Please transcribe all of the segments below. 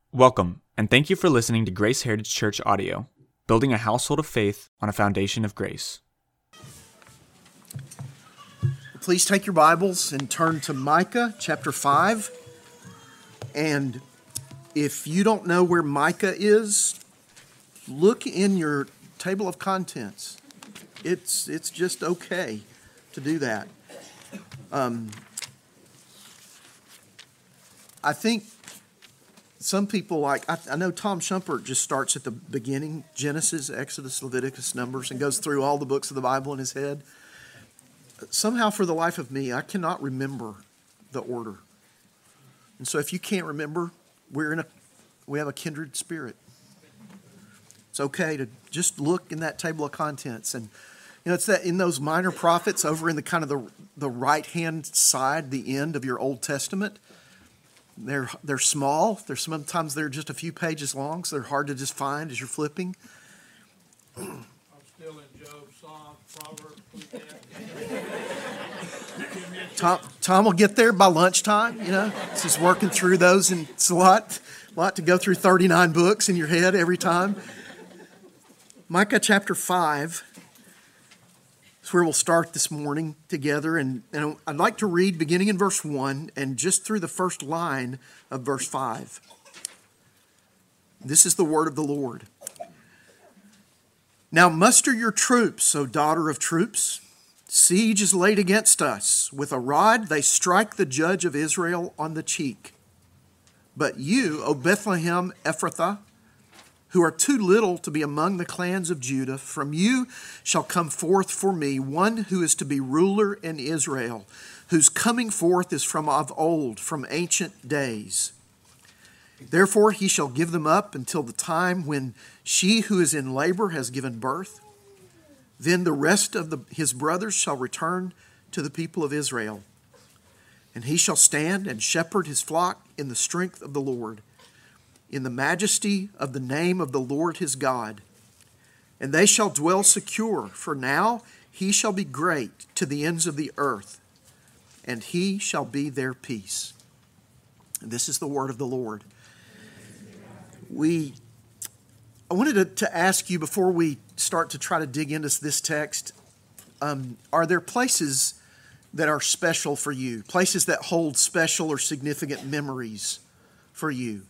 Welcome, and thank you for listening to Grace Heritage Church audio, building a household of faith on a foundation of grace. Please take your Bibles and turn to Micah chapter 5. And if you don't know where Micah is, look in your table of contents. It's just okay to do that. I think some people I know Tom Shumpert just starts at the beginning, Genesis, Exodus, Leviticus, Numbers, and goes through all the books of the Bible in his head. Somehow, for the life of me, I cannot remember the order. And so if you can't remember, we have a kindred spirit. It's okay to just look in that table of contents. And it's that in those minor prophets over in the kind of the right-hand side, the end of your Old Testament, they're small. Sometimes they're just a few pages long, so they're hard to just find as you're flipping. I'm still in Job, Psalm, Proverbs, Tom will get there by lunchtime. He's just working through those, and it's a lot to go through 39 books in your head every time. Micah chapter 5 is where we'll start this morning together, and I'd like to read beginning in verse 1 and just through the first line of verse 5. This is the word of the Lord. Now muster your troops, O daughter of troops. Siege is laid against us. With a rod they strike the judge of Israel on the cheek. But you, O Bethlehem Ephrathah, who are too little to be among the clans of Judah, from you shall come forth for me one who is to be ruler in Israel, whose coming forth is from of old, from ancient days. Therefore he shall give them up until the time when she who is in labor has given birth. Then the rest of his brothers shall return to the people of Israel. And he shall stand and shepherd his flock in the strength of the Lord, in the majesty of the name of the Lord his God. And they shall dwell secure, for now he shall be great to the ends of the earth, and he shall be their peace. And this is the word of the Lord. I wanted to ask you before we start to try to dig into this text, are there places that are special for you? Places that hold special or significant memories for you?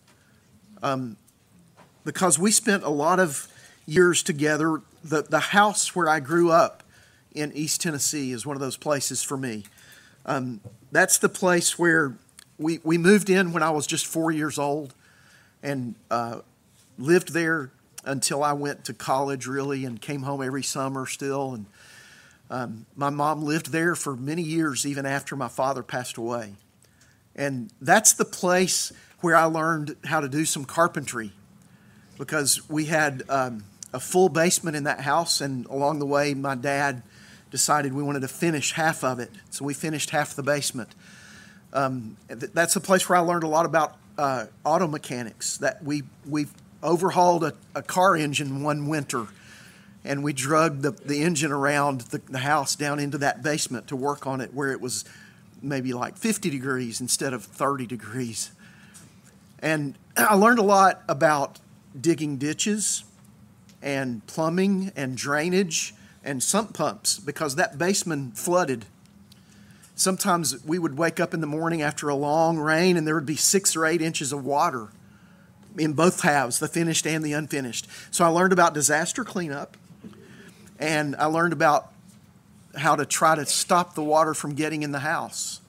Because we spent a lot of years together. The house where I grew up in East Tennessee is one of those places for me. That's the place where we moved in when I was just 4 years old, and lived there until I went to college, really, and came home every summer still. And my mom lived there for many years, even after my father passed away. And that's the place where I learned how to do some carpentry, because we had a full basement in that house, and along the way my dad decided we wanted to finish half of it, so we finished half the basement. That's a place where I learned a lot about auto mechanics. That we overhauled a car engine one winter, and we drug the engine around the house down into that basement to work on it, where it was maybe like 50 degrees instead of 30 degrees. And I learned a lot about digging ditches and plumbing and drainage and sump pumps, because that basement flooded. Sometimes we would wake up in the morning after a long rain and there would be 6 or 8 inches of water in both halves, the finished and the unfinished. So I learned about disaster cleanup, and I learned about how to try to stop the water from getting in the house.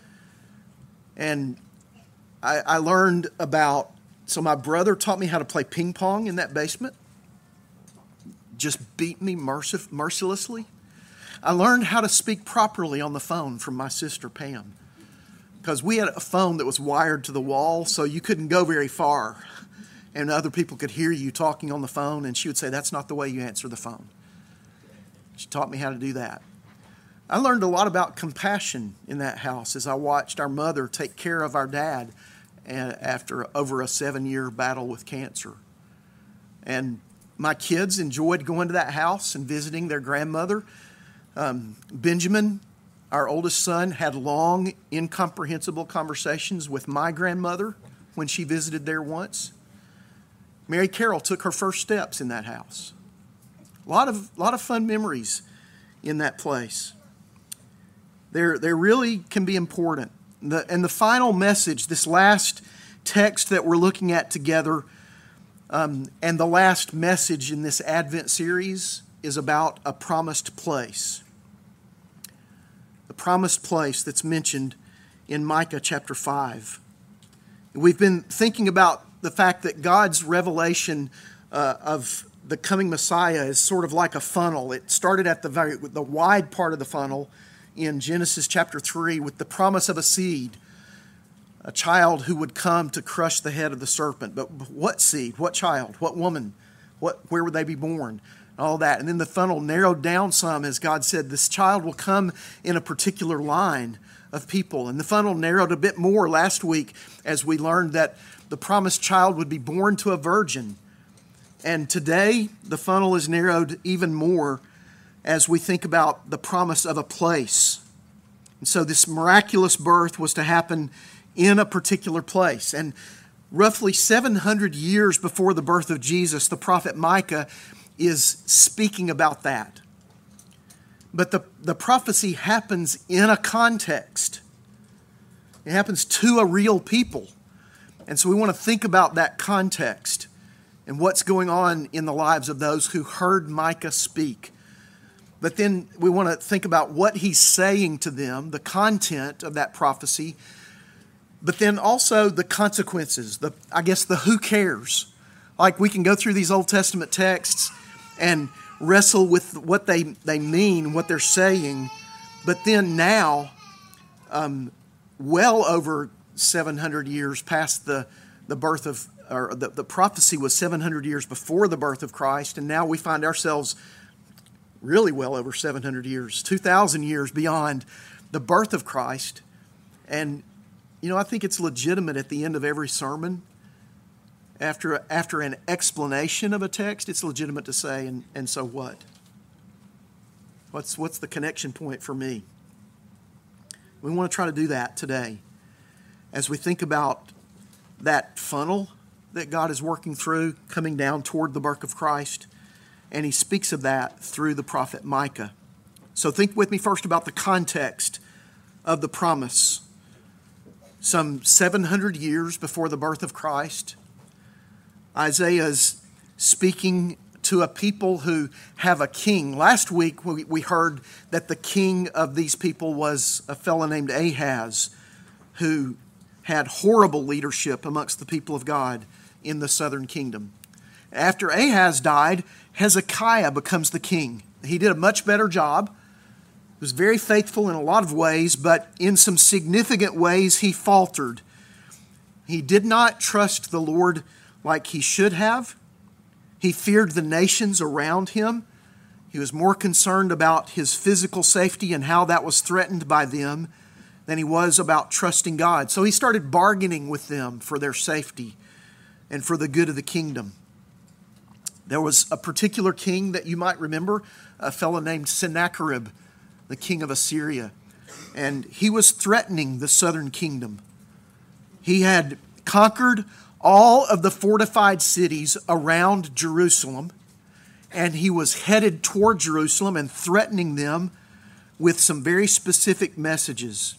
And I learned so my brother taught me how to play ping pong in that basement. Just beat me mercilessly. I learned how to speak properly on the phone from my sister Pam, because we had a phone that was wired to the wall, so you couldn't go very far, and other people could hear you talking on the phone, and she would say, "That's not the way you answer the phone." She taught me how to do that. I learned a lot about compassion in that house as I watched our mother take care of our dad after over a 7-year battle with cancer. And my kids enjoyed going to that house and visiting their grandmother. Benjamin, our oldest son, had long, incomprehensible conversations with my grandmother when she visited there once. Mary Carroll took her first steps in that house. A lot of fun memories in that place. There really can be important. And the final message, this last text that we're looking at together, and the last message in this Advent series is about a promised place. The promised place that's mentioned in Micah chapter 5. We've been thinking about the fact that God's revelation of the coming Messiah is sort of like a funnel. It started at the wide part of the funnel in Genesis chapter 3 with the promise of a seed, a child who would come to crush the head of the serpent. But what seed? What child? What woman? Where would they be born? All that. And then the funnel narrowed down some as God said, this child will come in a particular line of people. And the funnel narrowed a bit more last week as we learned that the promised child would be born to a virgin. And today, the funnel is narrowed even more as we think about the promise of a place. And so this miraculous birth was to happen in a particular place. And roughly 700 years before the birth of Jesus, the prophet Micah is speaking about that. But the prophecy happens in a context. It happens to a real people. And so we want to think about that context and what's going on in the lives of those who heard Micah speak. But then we want to think about what he's saying to them, the content of that prophecy, but then also the consequences, the who cares. Like we can go through these Old Testament texts and wrestle with what they mean, what they're saying, but then now, well over 700 years past the birth of, or the prophecy was 700 years before the birth of Christ, and now we find ourselves really well over 700 years, 2,000 years beyond the birth of Christ. And, I think it's legitimate at the end of every sermon, after an explanation of a text, it's legitimate to say, and so what? What's the connection point for me? We want to try to do that today as we think about that funnel that God is working through, coming down toward the birth of Christ. And he speaks of that through the prophet Micah. So think with me first about the context of the promise. Some 700 years before the birth of Christ, Isaiah is speaking to a people who have a king. Last week we heard that the king of these people was a fellow named Ahaz, who had horrible leadership amongst the people of God in the southern kingdom. After Ahaz died, Hezekiah becomes the king. He did a much better job. He was very faithful in a lot of ways, but in some significant ways he faltered. He did not trust the Lord like he should have. He feared the nations around him. He was more concerned about his physical safety and how that was threatened by them than he was about trusting God. So he started bargaining with them for their safety and for the good of the kingdom. There was a particular king that you might remember, a fellow named Sennacherib, the king of Assyria. And he was threatening the southern kingdom. He had conquered all of the fortified cities around Jerusalem, and he was headed toward Jerusalem and threatening them with some very specific messages.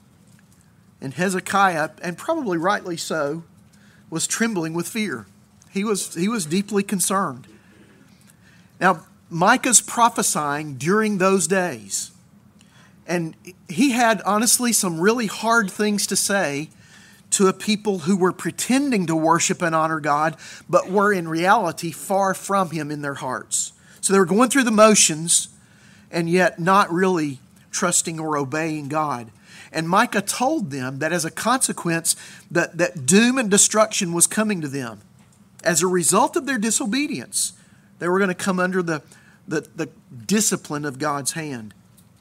And Hezekiah, and probably rightly so, was trembling with fear. He was deeply concerned. Now, Micah's prophesying during those days, and he had honestly some really hard things to say to a people who were pretending to worship and honor God, but were in reality far from Him in their hearts. So they were going through the motions and yet not really trusting or obeying God. And Micah told them that as a consequence, that doom and destruction was coming to them. As a result of their disobedience, they were going to come under the discipline of God's hand.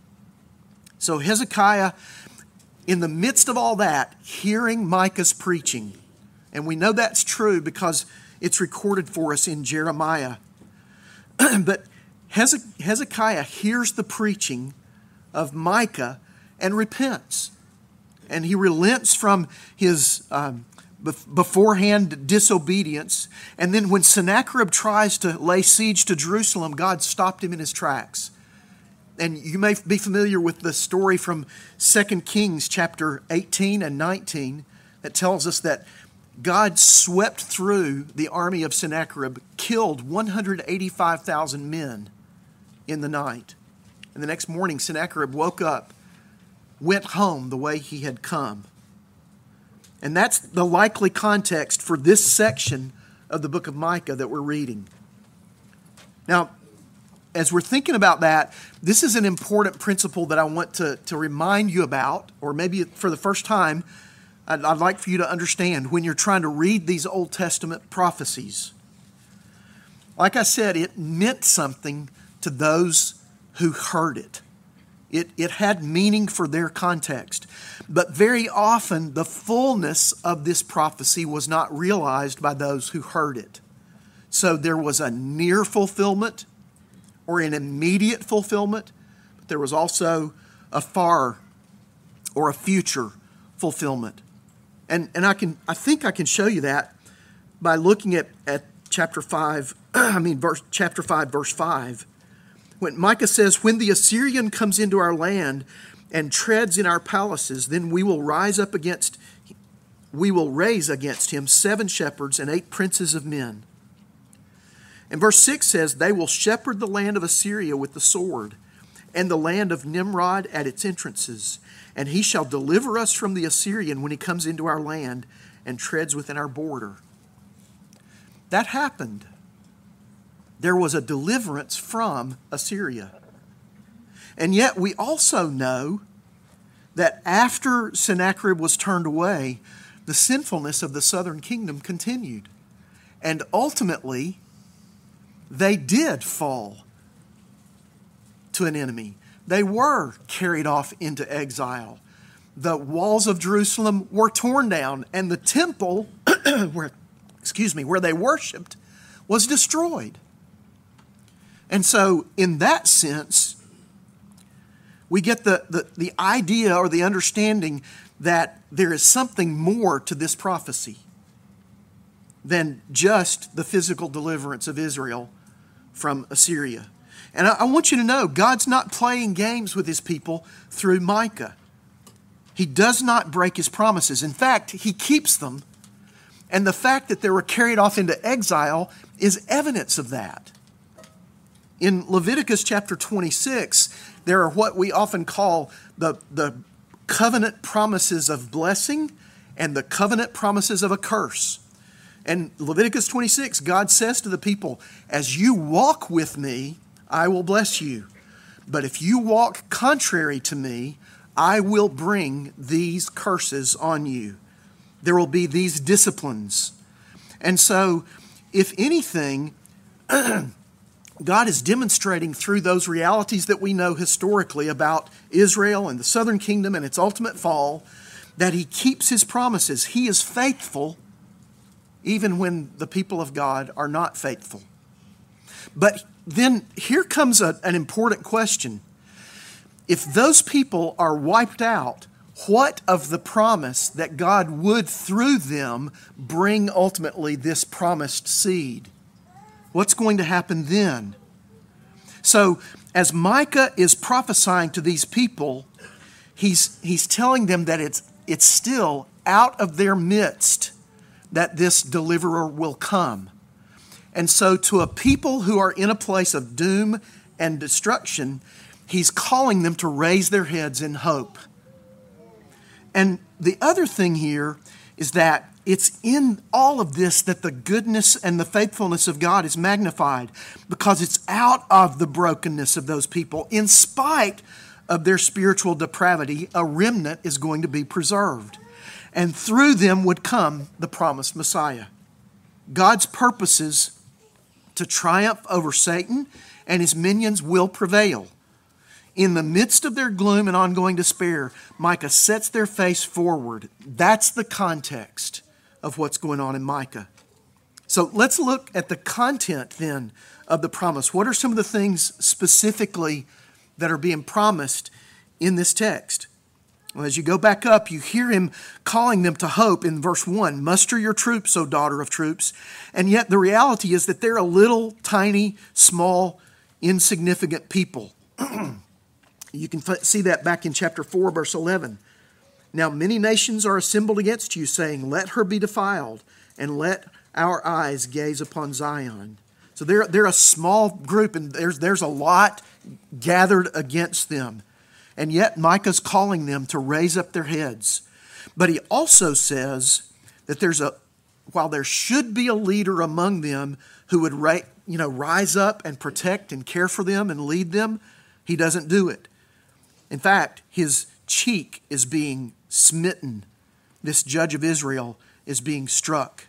So Hezekiah, in the midst of all that, hearing Micah's preaching, and we know that's true because it's recorded for us in Jeremiah. But Hezekiah hears the preaching of Micah and repents. And he relents from his beforehand disobedience. And then when Sennacherib tries to lay siege to Jerusalem, God stopped him in his tracks. And you may be familiar with the story from 2 Kings chapter 18 and 19 that tells us that God swept through the army of Sennacherib, killed 185,000 men in the night. And the next morning, Sennacherib woke up, went home the way he had come. And that's the likely context for this section of the book of Micah that we're reading. Now, as we're thinking about that, this is an important principle that I want to remind you about, or maybe for the first time, I'd like for you to understand when you're trying to read these Old Testament prophecies. Like I said, it meant something to those who heard it. It had meaning for their context. But very often, the fullness of this prophecy was not realized by those who heard it. So there was a near fulfillment or an immediate fulfillment, but there was also a far or a future fulfillment. And I think I can show you that by looking at chapter 5, chapter 5, verse 5. When Micah says, "When the Assyrian comes into our land and treads in our palaces, then we will raise against him 7 shepherds and 8 princes of men." And verse 6 says, "They will shepherd the land of Assyria with the sword, and the land of Nimrod at its entrances. And he shall deliver us from the Assyrian when he comes into our land and treads within our border." That happened. There was a deliverance from Assyria. And yet we also know that after Sennacherib was turned away, the sinfulness of the southern kingdom continued. And ultimately, they did fall to an enemy. They were carried off into exile. The walls of Jerusalem were torn down, and the temple where they worshiped was destroyed. And so, in that sense, we get the idea or the understanding that there is something more to this prophecy than just the physical deliverance of Israel from Assyria. And I want you to know, God's not playing games with his people through Micah. He does not break his promises. In fact, he keeps them. And the fact that they were carried off into exile is evidence of that. In Leviticus chapter 26, there are what we often call the covenant promises of blessing and the covenant promises of a curse. And Leviticus 26, God says to the people, "As you walk with me, I will bless you. But if you walk contrary to me, I will bring these curses on you." There will be these disciplines. And so, if anything, God is demonstrating through those realities that we know historically about Israel and the southern kingdom and its ultimate fall, that he keeps his promises. He is faithful even when the people of God are not faithful. But then here comes an important question. If those people are wiped out, what of the promise that God would, through them, bring ultimately this promised seed? What's going to happen then? So, as Micah is prophesying to these people, he's telling them that it's still out of their midst that this deliverer will come. And so to a people who are in a place of doom and destruction, he's calling them to raise their heads in hope. And the other thing here is that it's in all of this that the goodness and the faithfulness of God is magnified, because it's out of the brokenness of those people. In spite of their spiritual depravity, a remnant is going to be preserved. And through them would come the promised Messiah. God's purposes to triumph over Satan and his minions will prevail. In the midst of their gloom and ongoing despair, Micah sets their face forward. That's the context of what's going on in Micah. So let's look at the content then of the promise. What are some of the things specifically that are being promised in this text? Well, as you go back up, you hear him calling them to hope in verse 1. Muster your troops, O daughter of troops. And yet the reality is that they're a little, tiny, small, insignificant people. You can see that back in chapter 4, verse 11. Now many nations are assembled against you, saying, let her be defiled, and let our eyes gaze upon Zion. So they're a small group, and there's a lot gathered against them. And yet Micah's calling them to raise up their heads. But he also says that while there should be a leader among them who would rise up and protect and care for them and lead them, he doesn't do it. In fact, his cheek is being smitten. This judge of Israel is being struck.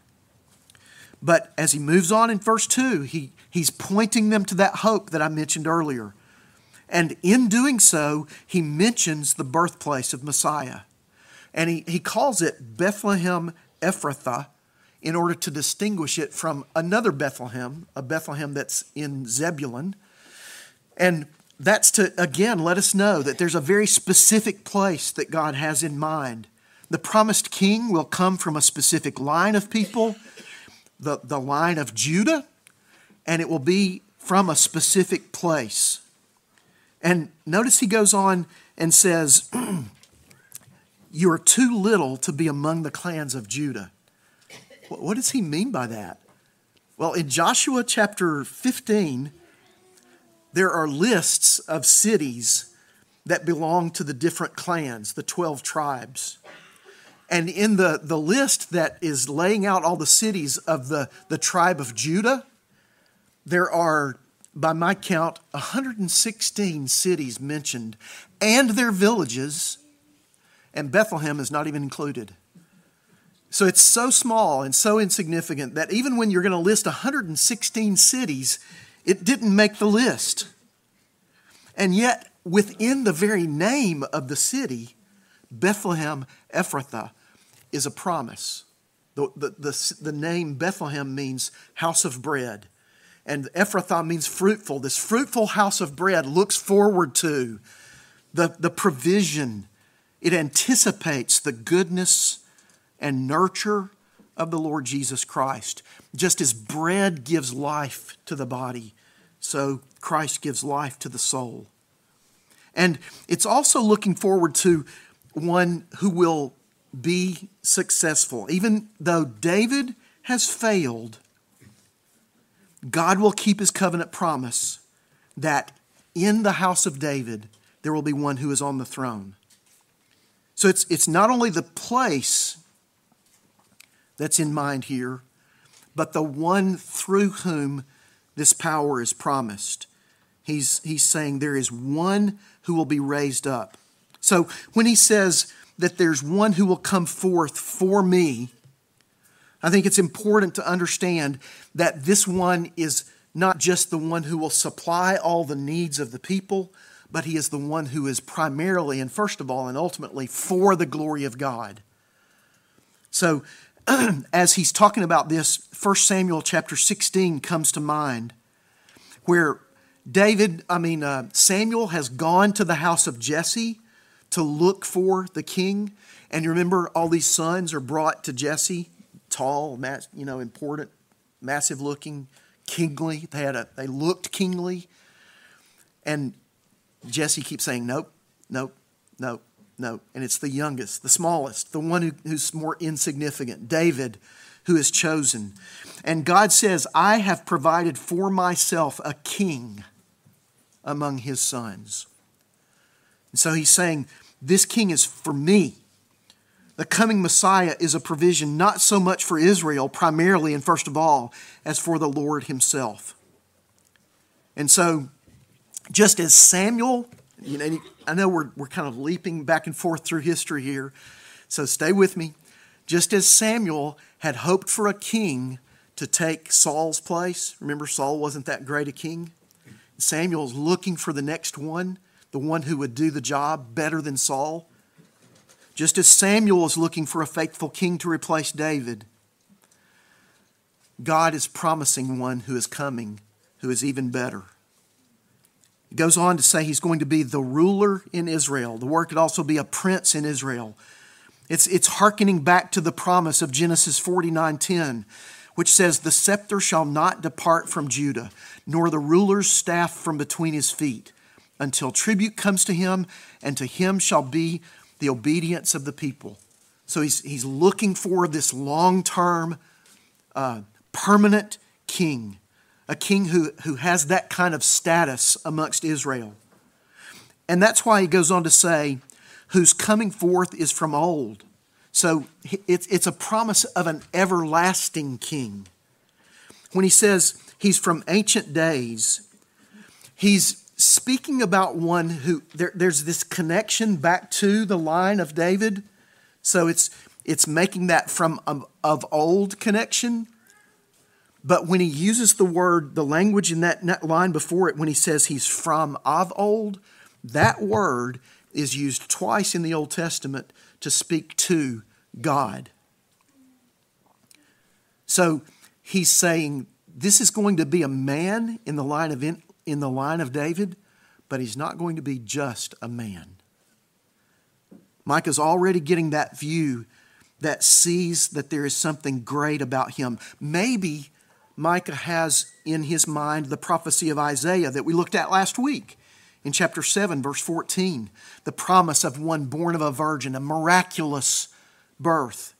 But as he moves on in verse 2, he's pointing them to that hope that I mentioned earlier. And in doing so, he mentions the birthplace of Messiah. And he calls it Bethlehem Ephrathah in order to distinguish it from another Bethlehem, a Bethlehem that's in Zebulun. And that's to, again, let us know that there's a very specific place that God has in mind. The promised king will come from a specific line of people, the line of Judah, and it will be from a specific place. And notice he goes on and says, you are too little to be among the clans of Judah. What does he mean by that? Well, in Joshua chapter 15, there are lists of cities that belong to the different clans, the 12 tribes. And in the list that is laying out all the cities of the tribe of Judah, there are, by my count, 116 cities mentioned, and their villages, and Bethlehem is not even included. So it's so small and so insignificant that even when you're going to list 116 cities, it didn't make the list. And yet, within the very name of the city, Bethlehem Ephrathah is a promise. The name Bethlehem means house of bread. And Ephrathah means fruitful. This fruitful house of bread looks forward to the provision. It anticipates the goodness and nurture of the Lord Jesus Christ. Just as bread gives life to the body, so Christ gives life to the soul. And it's also looking forward to one who will be successful. Even though David has failed, God will keep his covenant promise that in the house of David, there will be one who is on the throne. So it's not only the place that's in mind here, but the one through whom this power is promised. He's saying there is one who will be raised up. So when he says that there's one who will come forth for me, I think it's important to understand that this one is not just the one who will supply all the needs of the people, but he is the one who is primarily and first of all and ultimately for the glory of God. So as he's talking about this, 1 Samuel chapter 16 comes to mind, where Samuel has gone to the house of Jesse to look for the king. And you remember all these sons are brought to Jesse, tall, important, massive looking, kingly. They looked kingly. And Jesse keeps saying, nope, nope, nope, nope. And it's the youngest, the smallest, the one who's more insignificant, David, who is chosen. And God says, I have provided for myself a king among his sons. And so he's saying, this king is for me. The coming Messiah is a provision not so much for Israel primarily and first of all, as for the Lord himself. And so just as Samuel, I know we're kind of leaping back and forth through history here, so stay with me. Just as Samuel had hoped for a king to take Saul's place, remember Saul wasn't that great a king? Samuel's looking for the next one, the one who would do the job better than Saul. Just as Samuel is looking for a faithful king to replace David, God is promising one who is coming, who is even better. He goes on to say he's going to be the ruler in Israel. The word could also be a prince in Israel. It's hearkening back to the promise of Genesis 49:10, which says, "The scepter shall not depart from Judah, nor the ruler's staff from between his feet, until tribute comes to him, and to him shall be the obedience of the people." So he's looking for this long-term, permanent king, a king who has that kind of status amongst Israel. And that's why he goes on to say, whose coming forth is from old. So it's a promise of an everlasting king. When he says he's from ancient days, he's speaking about one who, there's this connection back to the line of David. So it's making that from of old connection. But when he uses the language in that line before it, when he says he's from of old, that word is used twice in the Old Testament to speak to God. So he's saying this is going to be a man in the line of David, but he's not going to be just a man. Micah's already getting that view that sees that there is something great about him. Maybe Micah has in his mind the prophecy of Isaiah that we looked at last week in chapter 7, verse 14. The promise of one born of a virgin, a miraculous birth.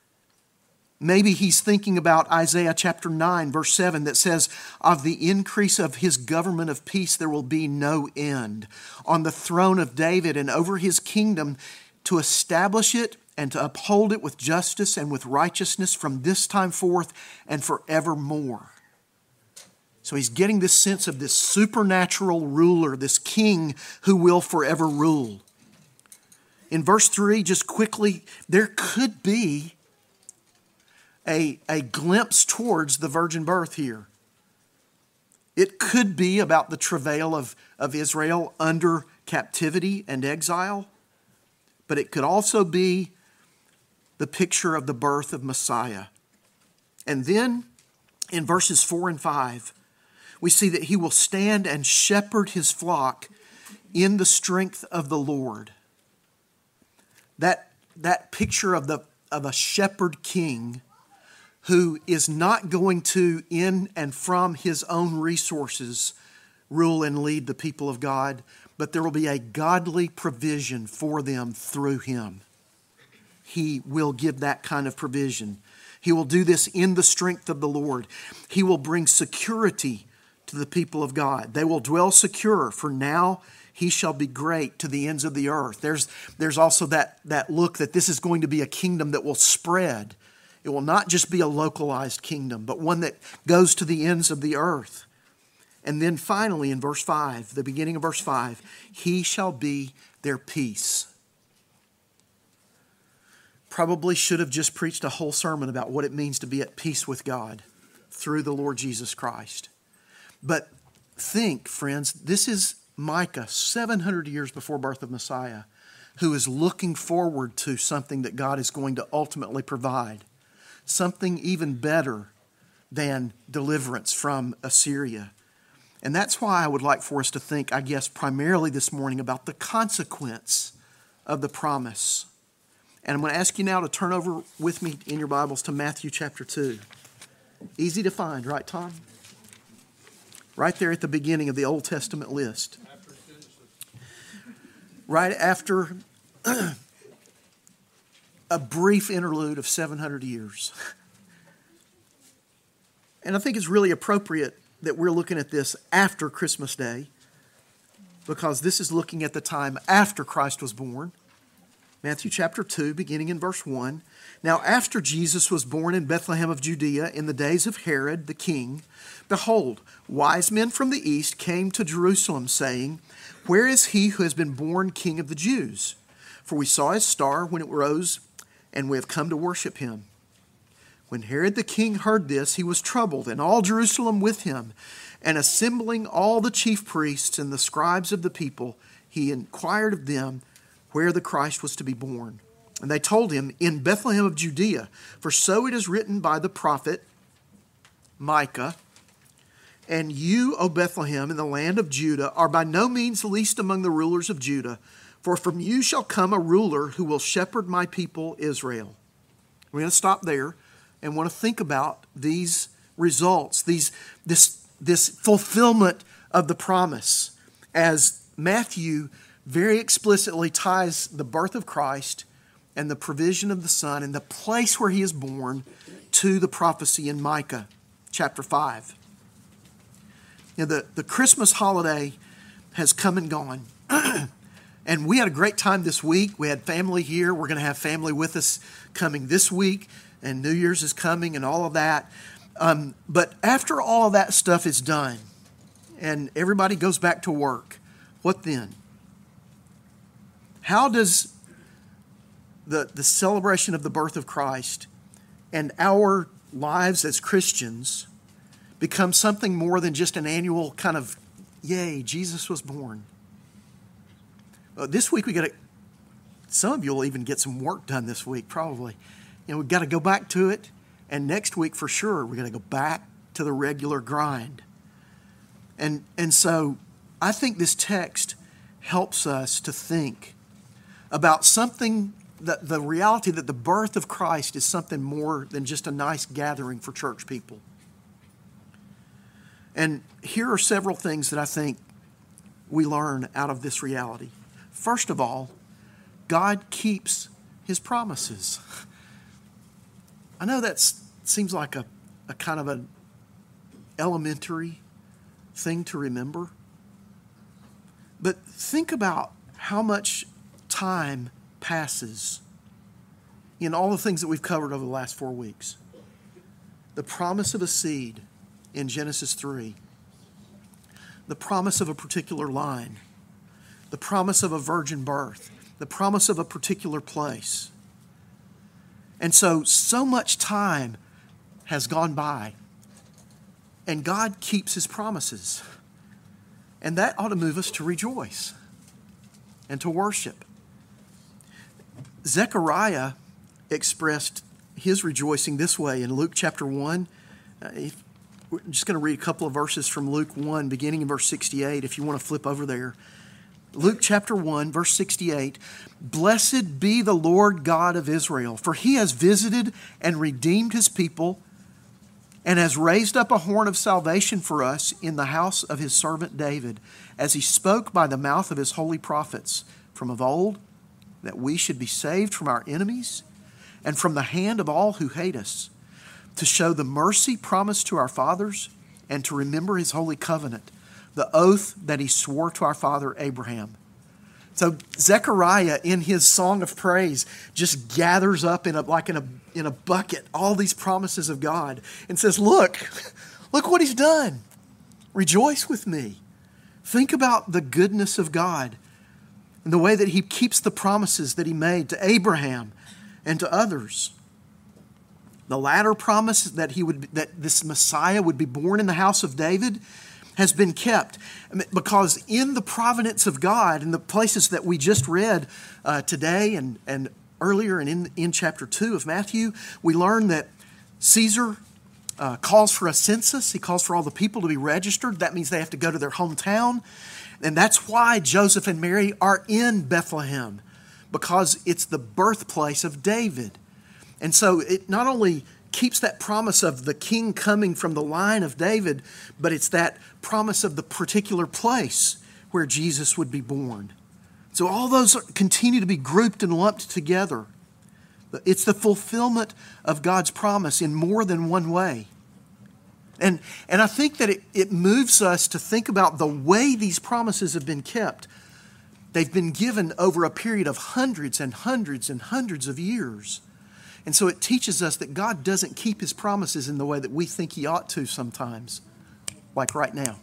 Maybe he's thinking about Isaiah chapter 9, verse 7 that says, "Of the increase of his government of peace there will be no end. On the throne of David and over his kingdom, to establish it and to uphold it with justice and with righteousness from this time forth and forevermore." So he's getting this sense of this supernatural ruler, this king who will forever rule. In verse 3, just quickly, there could be a glimpse towards the virgin birth here. It could be about the travail of Israel under captivity and exile, but it could also be the picture of the birth of Messiah. And then in verses 4 and 5, we see that he will stand and shepherd his flock in the strength of the Lord. That picture of a shepherd king who is not going to, in and from his own resources, rule and lead the people of God, but there will be a godly provision for them through him. He will give that kind of provision. He will do this in the strength of the Lord. He will bring security to the people of God. They will dwell secure, for now he shall be great to the ends of the earth. There's also that look that this is going to be a kingdom that will spread. It will not just be a localized kingdom, but one that goes to the ends of the earth. And then finally in verse 5, the beginning of verse 5, he shall be their peace. Probably should have just preached a whole sermon about what it means to be at peace with God through the Lord Jesus Christ. But think, friends, this is Micah 700 years before birth of Messiah, who is looking forward to something that God is going to ultimately provide. Something even better than deliverance from Assyria. And that's why I would like for us to think, I guess, primarily this morning about the consequence of the promise. And I'm going to ask you now to turn over with me in your Bibles to Matthew chapter 2. Easy to find, right, Tom? Right there at the beginning of the Old Testament list. Right after a brief interlude of 700 years. And I think it's really appropriate that we're looking at this after Christmas Day, because this is looking at the time after Christ was born. Matthew chapter 2, beginning in verse 1. Now after Jesus was born in Bethlehem of Judea in the days of Herod the king, behold, wise men from the east came to Jerusalem, saying, "Where is he who has been born King of the Jews? For we saw his star when it rose, and we have come to worship him." When Herod the king heard this, he was troubled, and all Jerusalem with him. And assembling all the chief priests and the scribes of the people, he inquired of them where the Christ was to be born. And they told him, "In Bethlehem of Judea, for so it is written by the prophet Micah, And you, O Bethlehem, in the land of Judah, are by no means least among the rulers of Judah, for from you shall come a ruler who will shepherd my people Israel. We're going to stop there and want to think about these results, this fulfillment of the promise, as Matthew very explicitly ties the birth of Christ and the provision of the Son and the place where he is born to the prophecy in Micah chapter 5. You know, the Christmas holiday has come and gone. And we had a great time this week. We had family here. We're going to have family with us coming this week. And New Year's is coming and all of that. But after all of that stuff is done and everybody goes back to work, what then? How does the celebration of the birth of Christ and our lives as Christians become something more than just an annual kind of, yay, Jesus was born? This week some of you will even get some work done this week, probably. You know, we've got to go back to it. And next week, for sure, we're going to go back to the regular grind. And so I think this text helps us to think about something, that the reality that the birth of Christ is something more than just a nice gathering for church people. And here are several things that I think we learn out of this reality. First of all, God keeps his promises. I know that seems like a kind of an elementary thing to remember. But think about how much time passes in all the things that we've covered over the last 4 weeks. The promise of a seed in Genesis 3. The promise of a particular line. The promise of a virgin birth. The promise of a particular place. And so much time has gone by. And God keeps his promises. And that ought to move us to rejoice and to worship. Zechariah expressed his rejoicing this way in Luke chapter 1. We're just going to read a couple of verses from Luke 1, beginning in verse 68, if you want to flip over there. Luke chapter 1, verse 68, "Blessed be the Lord God of Israel, for he has visited and redeemed his people and has raised up a horn of salvation for us in the house of his servant David, as he spoke by the mouth of his holy prophets from of old, that we should be saved from our enemies and from the hand of all who hate us, to show the mercy promised to our fathers and to remember his holy covenant, the oath that he swore to our father Abraham." So Zechariah, in his song of praise, just gathers up in a bucket all these promises of God and says, look what he's done. Rejoice with me. Think about the goodness of God and the way that he keeps the promises that he made to Abraham and to others. The latter promise that this Messiah would be born in the house of David has been kept, because in the providence of God, in the places that we just read today and earlier and in chapter 2 of Matthew, we learn that Caesar calls for a census. He calls for all the people to be registered. That means they have to go to their hometown. And that's why Joseph and Mary are in Bethlehem, because it's the birthplace of David. And so it not only keeps that promise of the king coming from the line of David, but it's that promise of the particular place where Jesus would be born. So all those continue to be grouped and lumped together. It's the fulfillment of God's promise in more than one way. And I think that it moves us to think about the way these promises have been kept. They've been given over a period of hundreds and hundreds and hundreds of years. And so it teaches us that God doesn't keep his promises in the way that we think he ought to sometimes, like right now.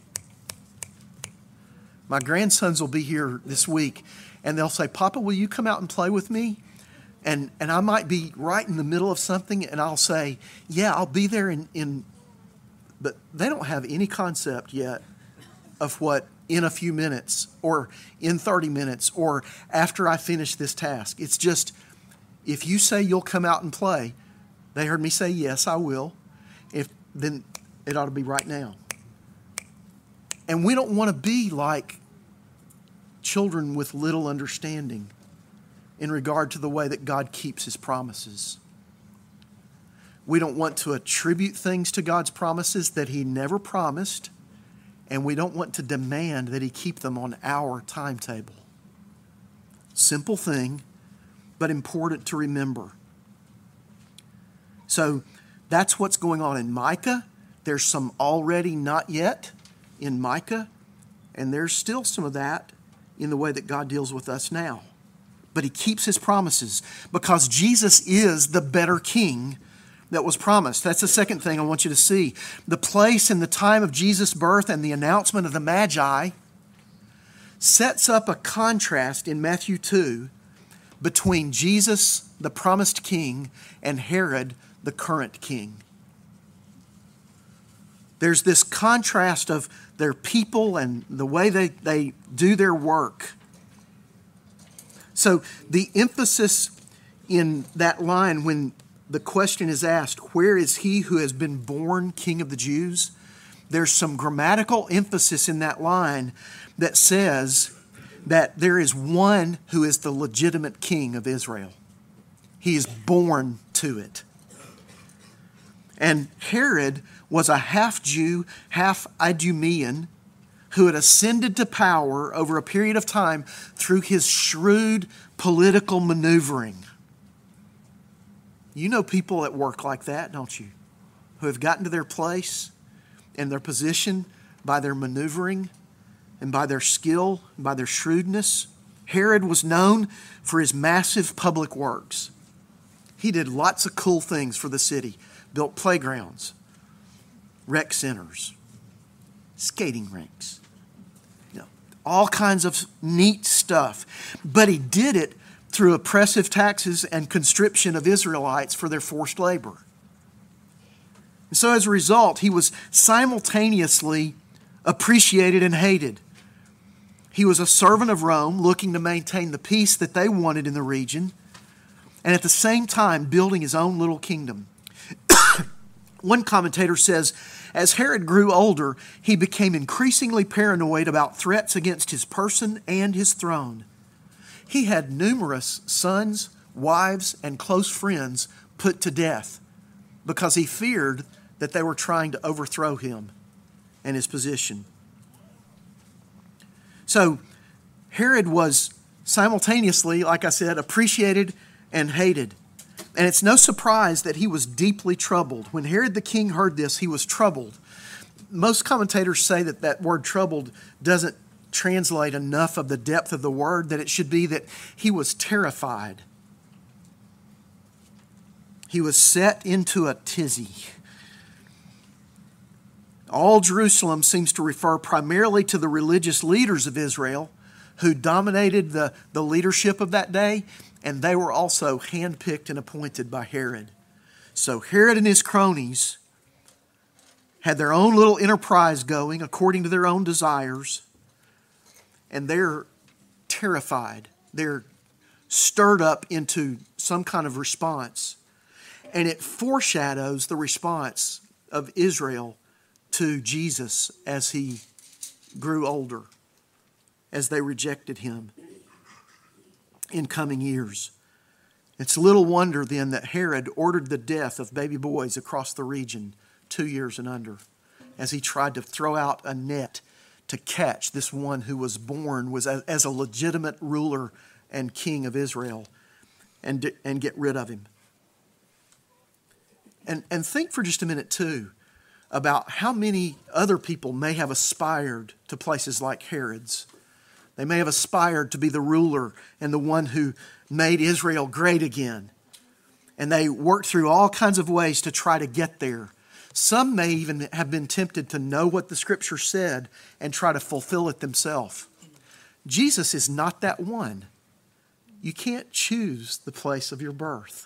My grandsons will be here this week, and they'll say, "Papa, will you come out and play with me?" And I might be right in the middle of something, and I'll say, "Yeah, I'll be there but they don't have any concept yet of what in a few minutes or in 30 minutes or after I finish this task. It's just, if you say you'll come out and play, they heard me say, yes, I will. Then it ought to be right now. And we don't want to be like children with little understanding in regard to the way that God keeps His promises. We don't want to attribute things to God's promises that He never promised, and we don't want to demand that He keep them on our timetable. Simple thing, but important to remember. So that's what's going on in Micah. There's some already not yet in Micah, and there's still some of that in the way that God deals with us now. But He keeps His promises because Jesus is the better king that was promised. That's the second thing I want you to see. The place and the time of Jesus' birth and the announcement of the Magi sets up a contrast in Matthew 2 between Jesus, the promised king, and Herod, the current king. There's this contrast of their people and the way they do their work. So the emphasis in that line when the question is asked, where is he who has been born King of the Jews? There's some grammatical emphasis in that line that says that there is one who is the legitimate king of Israel. He is born to it. And Herod was a half Jew, half Idumean, who had ascended to power over a period of time through his shrewd political maneuvering. You know people at work like that, don't you? Who have gotten to their place and their position by their maneuvering and by their skill and by their shrewdness. Herod was known for his massive public works. He did lots of cool things for the city. Built playgrounds, rec centers, skating rinks, all kinds of neat stuff. But he did it through oppressive taxes and conscription of Israelites for their forced labor. And so as a result, he was simultaneously appreciated and hated. He was a servant of Rome looking to maintain the peace that they wanted in the region, and at the same time building his own little kingdom. One commentator says, as Herod grew older, he became increasingly paranoid about threats against his person and his throne. He had numerous sons, wives, and close friends put to death because he feared that they were trying to overthrow him and his position. So Herod was simultaneously, like I said, appreciated and hated. And it's no surprise that he was deeply troubled. When Herod the king heard this, he was troubled. Most commentators say that that word troubled doesn't translate enough of the depth of the word, that it should be that he was terrified. He was set into a tizzy. All Jerusalem seems to refer primarily to the religious leaders of Israel who dominated the leadership of that day, and they were also handpicked and appointed by Herod. So Herod and his cronies had their own little enterprise going according to their own desires, and they're terrified. They're stirred up into some kind of response. And it foreshadows the response of Israel to Jesus as he grew older, as they rejected him in coming years. It's little wonder then that Herod ordered the death of baby boys across the region 2 years and under as he tried to throw out a net to catch this one who was born as a legitimate ruler and king of Israel and get rid of him. And think for just a minute too about how many other people may have aspired to places like Herod's. They may have aspired to be the ruler and the one who made Israel great again. And they worked through all kinds of ways to try to get there. Some may even have been tempted to know what the Scripture said and try to fulfill it themselves. Jesus is not that one. You can't choose the place of your birth.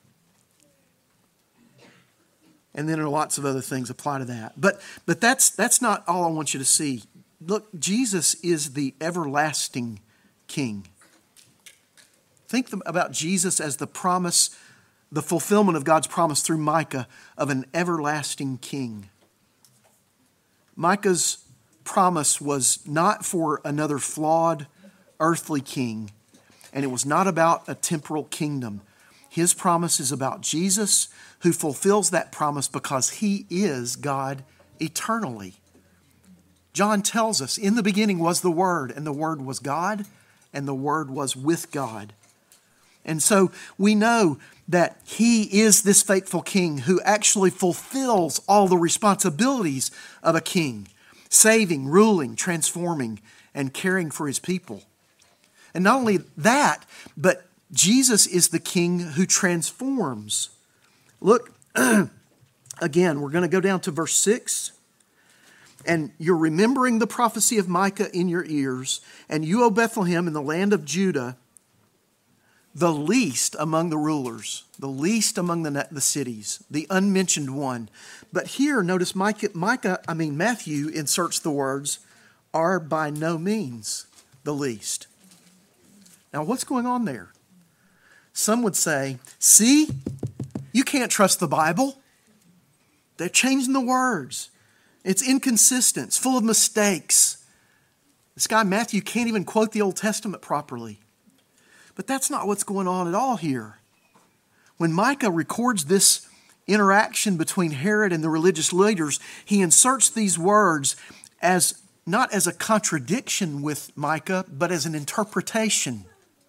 And then there are lots of other things apply to that. But that's not all I want you to see. Look, Jesus is the everlasting King. Think about Jesus as the promise, the fulfillment of God's promise through Micah of an everlasting King. Micah's promise was not for another flawed earthly king, and it was not about a temporal kingdom. His promise is about Jesus, who fulfills that promise because he is God eternally. John tells us, in the beginning was the Word, and the Word was God, and the Word was with God. And so we know that he is this faithful king who actually fulfills all the responsibilities of a king, saving, ruling, transforming, and caring for his people. And not only that, but Jesus is the king who transforms. Look, again, we're going to go down to verse 6. And you're remembering the prophecy of Micah in your ears. And you, O Bethlehem, in the land of Judah, the least among the rulers, the least among the cities, the unmentioned one. But here, notice Matthew inserts the words, are by no means the least. Now, what's going on there? Some would say, see, you can't trust the Bible. They're changing the words. It's inconsistent. It's full of mistakes. This guy Matthew can't even quote the Old Testament properly. But that's not what's going on at all here. When Micah records this interaction between Herod and the religious leaders, he inserts these words as not as a contradiction with Micah, but as an interpretation.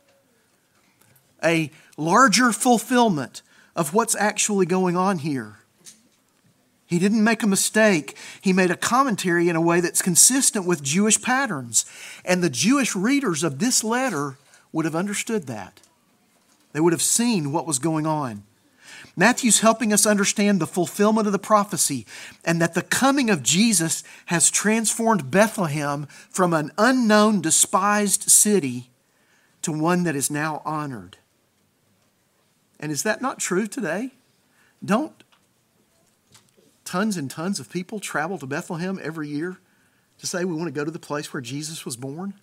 A larger fulfillment of what's actually going on here. He didn't make a mistake. He made a commentary in a way that's consistent with Jewish patterns. And the Jewish readers of this letter would have understood that. They would have seen what was going on. Matthew's helping us understand the fulfillment of the prophecy and that the coming of Jesus has transformed Bethlehem from an unknown, despised city to one that is now honored. And is that not true today? Don't tons and tons of people travel to Bethlehem every year to say we want to go to the place where Jesus was born?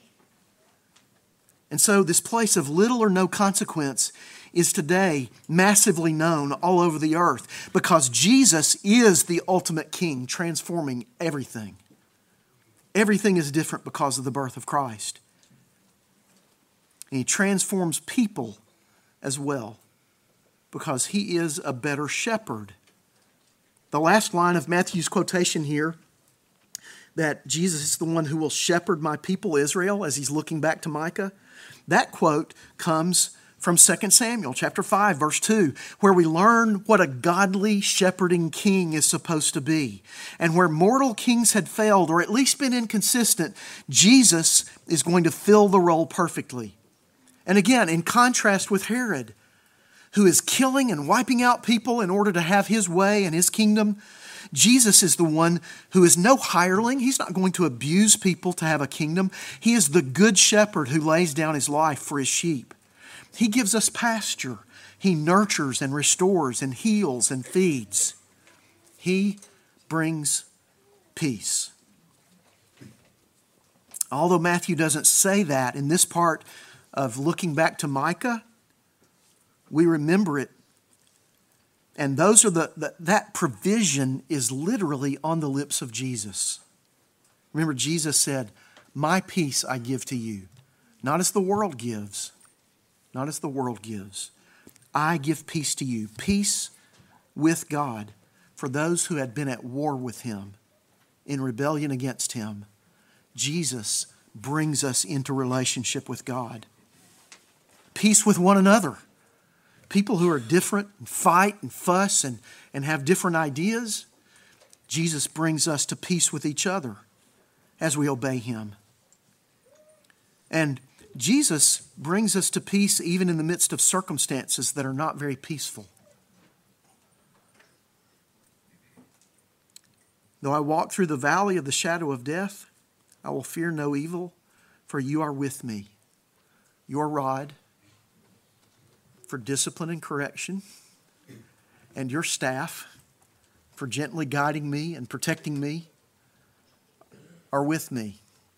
And so this place of little or no consequence is today massively known all over the earth because Jesus is the ultimate king transforming everything. Everything is different because of the birth of Christ. And he transforms people as well because he is a better shepherd. The last line of Matthew's quotation here, that Jesus is the one who will shepherd my people Israel as he's looking back to Micah, that quote comes from 2 Samuel chapter 5, verse 2, where we learn what a godly shepherding king is supposed to be. And where mortal kings had failed, or at least been inconsistent, Jesus is going to fill the role perfectly. And again, in contrast with Herod, who is killing and wiping out people in order to have his way and his kingdom, Jesus is the one who is no hireling. He's not going to abuse people to have a kingdom. He is the good shepherd who lays down his life for his sheep. He gives us pasture. He nurtures and restores and heals and feeds. He brings peace. Although Matthew doesn't say that in this part of looking back to Micah, we remember it. And those are that provision is literally on the lips of Jesus. Remember, Jesus said, my peace I give to you, not as the world gives, not as the world gives. I give peace to you, peace with God for those who had been at war with him, in rebellion against him. Jesus brings us into relationship with God. Peace with one another. People who are different and fight and fuss and have different ideas, Jesus brings us to peace with each other as we obey him. And Jesus brings us to peace even in the midst of circumstances that are not very peaceful. Though I walk through the valley of the shadow of death, I will fear no evil, for you are with me. Your rod for discipline and correction, and your staff for gently guiding me and protecting me are with me.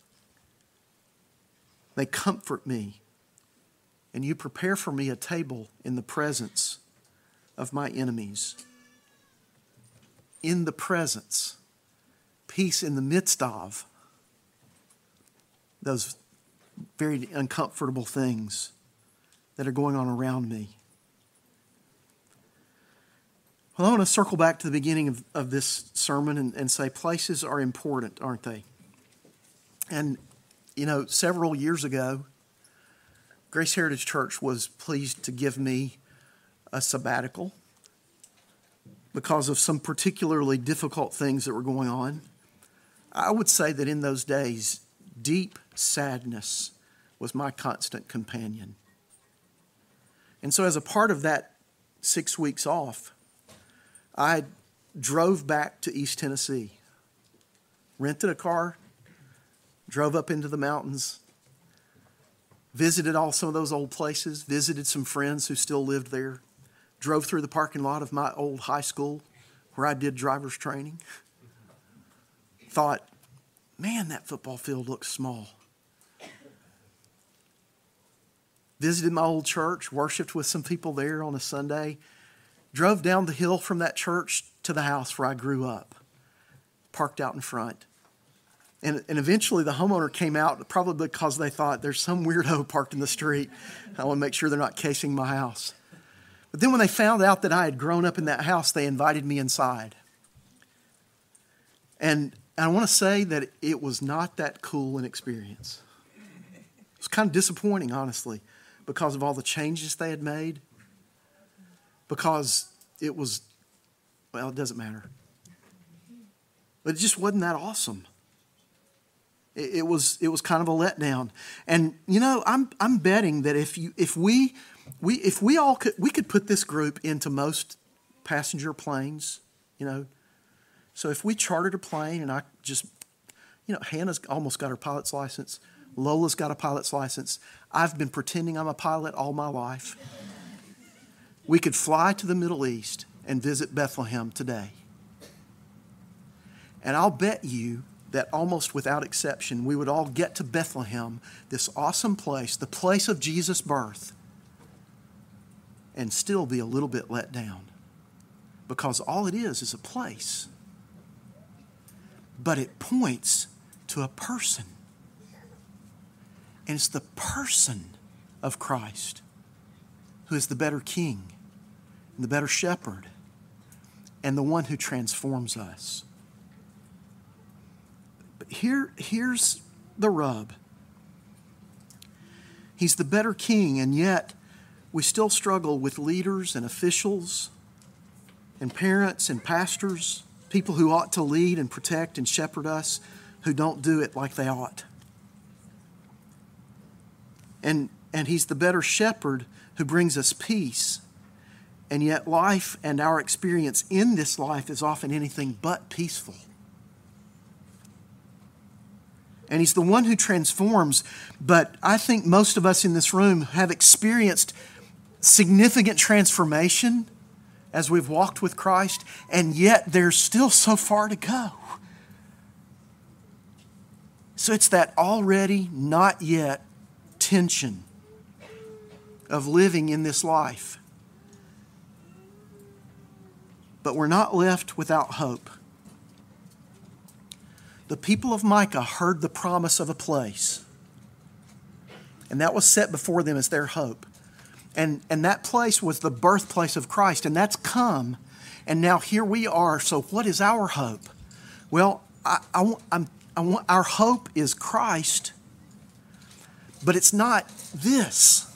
They comfort me, and you prepare for me a table in the presence of my enemies. In the presence, peace in the midst of those very uncomfortable things that are going on around me. Well, I want to circle back to the beginning of this sermon and say places are important, aren't they? And, several years ago, Grace Heritage Church was pleased to give me a sabbatical because of some particularly difficult things that were going on. I would say that in those days, deep sadness was my constant companion. And so as a part of that 6 weeks off, I drove back to East Tennessee, rented a car, drove up into the mountains, visited all some of those old places, visited some friends who still lived there, drove through the parking lot of my old high school where I did driver's training. Thought, man, that football field looks small. Visited my old church, worshiped with some people there on a Sunday, drove down the hill from that church to the house where I grew up, parked out in front. And eventually the homeowner came out, probably because they thought there's some weirdo parked in the street. I want to make sure they're not casing my house. But then when they found out that I had grown up in that house, they invited me inside. And I want to say that it was not that cool an experience. It was kind of disappointing, honestly, because of all the changes they had made. Because it was, well, it doesn't matter. But it just wasn't that awesome. It was kind of a letdown. And I'm betting that if we all could put this group into most passenger planes, So if we chartered a plane and I just, Hannah's almost got her pilot's license, Lola's got a pilot's license. I've been pretending I'm a pilot all my life. We could fly to the Middle East and visit Bethlehem today. And I'll bet you that almost without exception, we would all get to Bethlehem, this awesome place, the place of Jesus' birth, and still be a little bit let down. Because all it is a place. But it points to a person. And it's the person of Christ who is the better king and the better shepherd and the one who transforms us. But here's the rub. He's the better king, and yet we still struggle with leaders and officials and parents and pastors, people who ought to lead and protect and shepherd us, who don't do it like they ought. And he's the better shepherd who brings us peace. And yet life and our experience in this life is often anything but peaceful. And he's the one who transforms. But I think most of us in this room have experienced significant transformation as we've walked with Christ, and yet there's still so far to go. So it's that already, not yet tension of living in this life. But we're not left without hope. The people of Micah heard the promise of a place, and that was set before them as their hope. And that place was the birthplace of Christ, and that's come, and now here we are. So what is our hope? Well, our hope is Christ, but it's not this.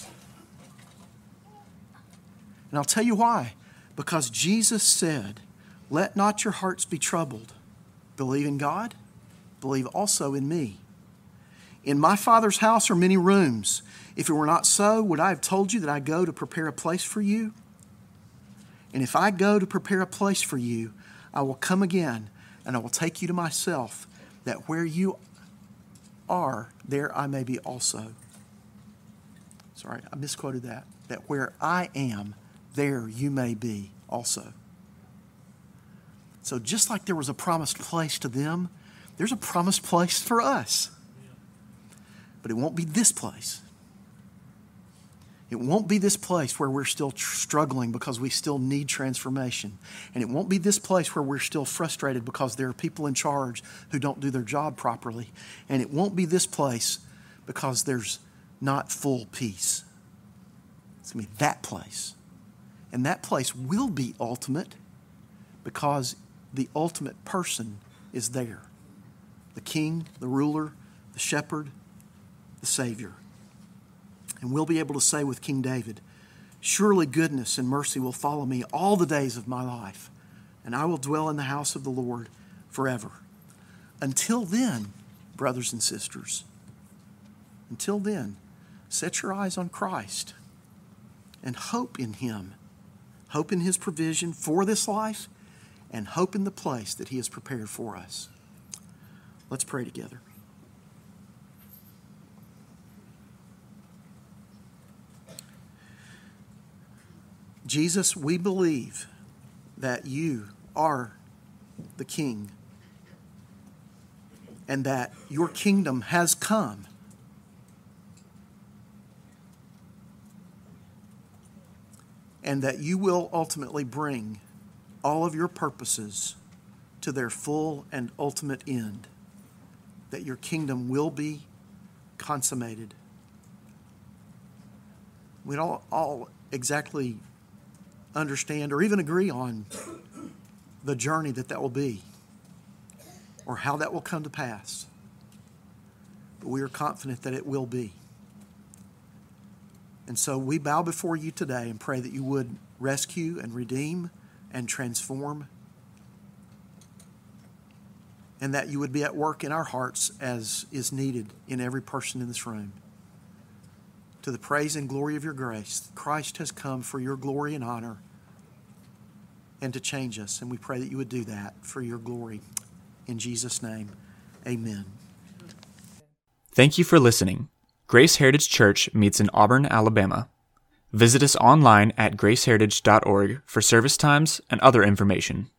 And I'll tell you why. Because Jesus said, "Let not your hearts be troubled. Believe in God, believe also in me. In my Father's house are many rooms. If it were not so, would I have told you that I go to prepare a place for you? And if I go to prepare a place for you, I will come again, and I will take you to myself, that where you are, there I may be also." Sorry, I misquoted that. That where I am, there you may be also. So just like there was a promised place to them, there's a promised place for us. But it won't be this place. It won't be this place where we're still struggling because we still need transformation. And it won't be this place where we're still frustrated because there are people in charge who don't do their job properly. And it won't be this place because there's not full peace. It's going to be that place. And that place will be ultimate because the ultimate person is there. The King, the ruler, the shepherd, the Savior. And we'll be able to say with King David, surely goodness and mercy will follow me all the days of my life, and I will dwell in the house of the Lord forever. Until then, brothers and sisters, until then, set your eyes on Christ and hope in Him. Hope in His provision for this life and hope in the place that He has prepared for us. Let's pray together. Jesus, we believe that You are the King and that Your kingdom has come. And that You will ultimately bring all of Your purposes to their full and ultimate end. That Your kingdom will be consummated. We don't all exactly understand or even agree on the journey that will be or how that will come to pass. But we are confident that it will be. And so we bow before You today and pray that You would rescue and redeem and transform, and that You would be at work in our hearts as is needed in every person in this room. To the praise and glory of Your grace, Christ has come for Your glory and honor and to change us. And we pray that You would do that for Your glory. In Jesus' name, amen. Thank you for listening. Grace Heritage Church meets in Auburn, Alabama. Visit us online at graceheritage.org for service times and other information.